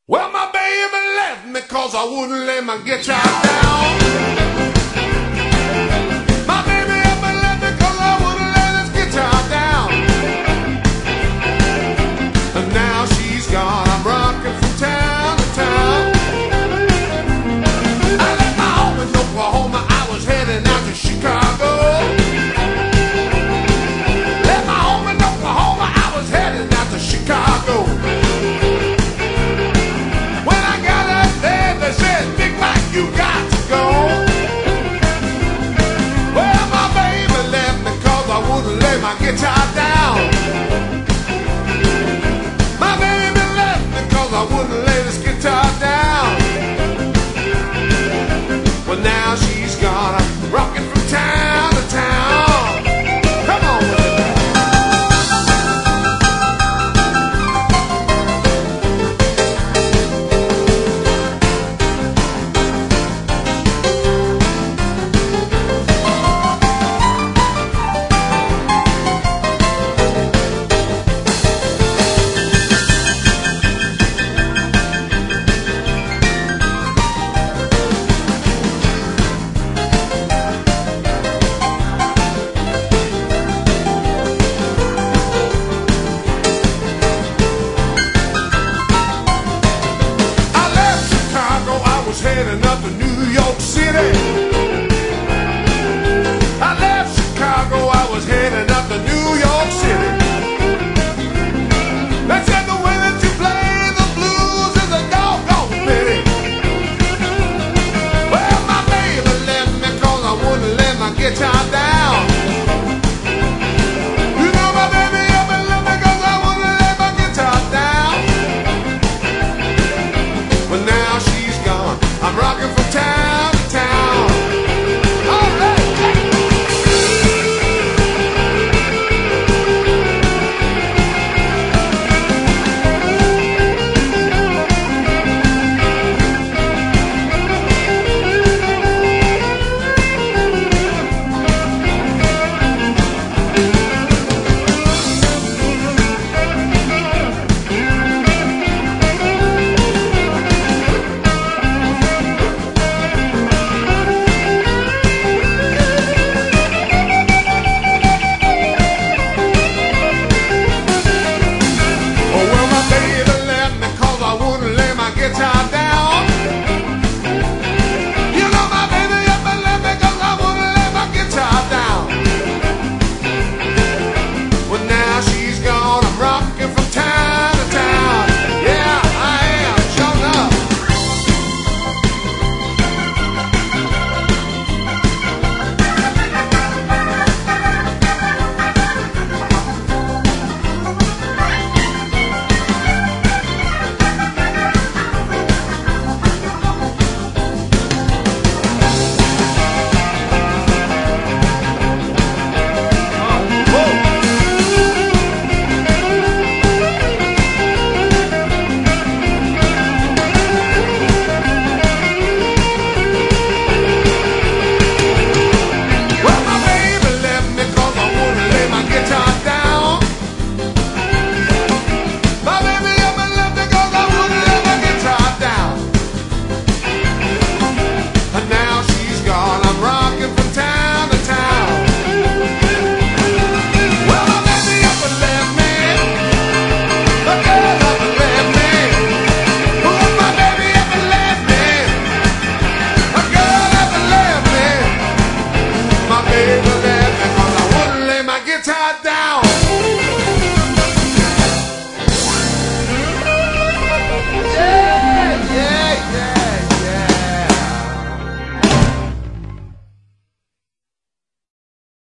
Well, my baby left me 'cause I wouldn't let my guitar down. My baby left me 'cause I wouldn't let his guitar down. And now she's gone, I'm rocking from town to town. I left my home in Oklahoma, I was heading out to Chicago. Left my home in Oklahoma, I was heading out to Chicago. You got to go. Well, my baby left me 'cause I wouldn't lay my guitar down. My baby left me 'cause I wouldn't lay this guitar down. Well, now she's gone, I'm rocking from town to town. Come on with it. Heading up to New York City.